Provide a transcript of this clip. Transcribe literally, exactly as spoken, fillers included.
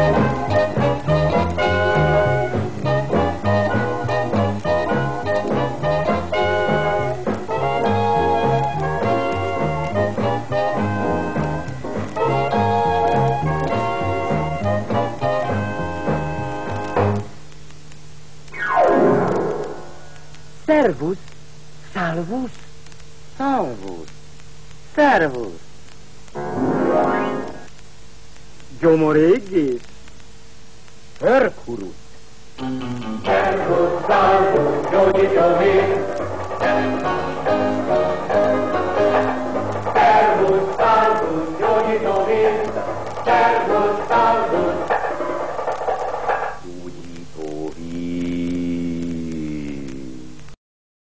Szervusz, szálvusz, szalvusz, szervusz. Gyomorégész, Herkurus. Szervusz, szálvusz, gyógyítom én.